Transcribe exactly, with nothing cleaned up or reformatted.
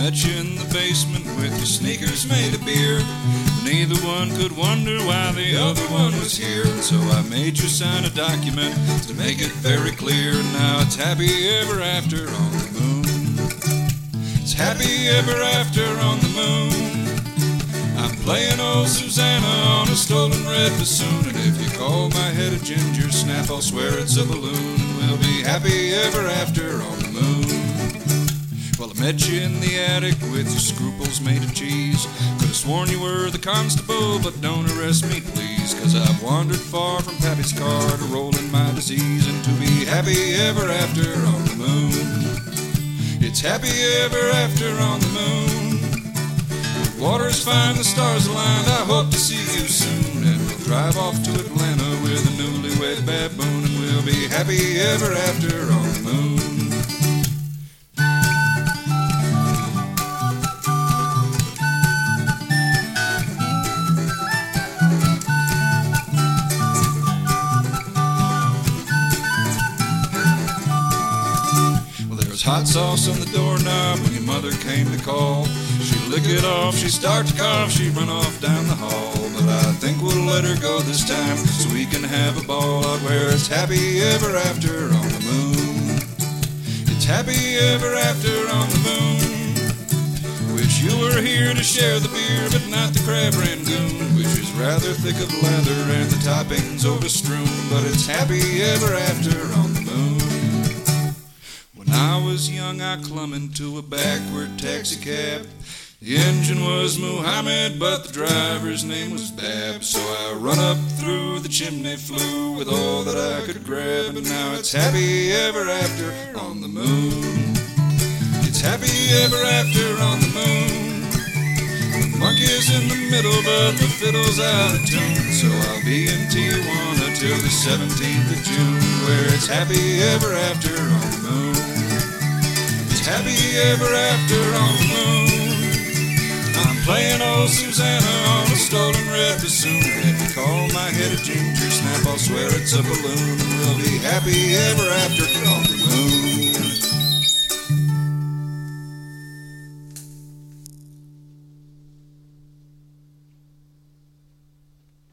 met you in the basement with your sneakers made of beer. Neither one could wonder why the other one was here. And so I made you sign a document to make it very clear. And now it's happy ever after on the moon. It's happy ever after on the moon. I'm playing old Susanna on a stolen red bassoon. And if you call my head a ginger snap, I'll swear it's a balloon. And we'll be happy ever after on the moon. Well, I met you in the attic with your scruples made of cheese. Could have sworn you were the constable, but don't arrest me, please. Cause I've wandered far from Pappy's car to roll in my disease and to be happy ever after on the moon. It's happy ever after on the moon. The water's fine, the stars aligned, I hope to see you soon. And we'll drive off to Atlanta with a newlywed baboon. And we'll be happy ever after on the moon. Hot sauce on the doorknob when your mother came to call. She'd lick it off, she'd start to cough, she'd run off down the hall. But I think we'll let her go this time so we can have a ball out where it's happy ever after on the moon. It's happy ever after on the moon. Wish you were here to share the beer, but not the crab rangoon, which is rather thick of lather and the toppings overstrewn. But it's happy ever after on the moon. When I was young, I clumb into a backward taxi cab. The engine was Muhammad, but the driver's name was Bab. So I run up through the chimney flue with all that I could grab. And now it's happy ever after on the moon. It's happy ever after on the moon. The monkey's in the middle, but the fiddle's out of tune. So I'll be in Tijuana till the seventeenth of June, where it's happy ever after on the moon. Happy ever after on the moon. I'm playing old Susanna on a stolen red bassoon. If you call my head a ginger snap, I'll swear it's a balloon. We'll be happy ever after on the moon.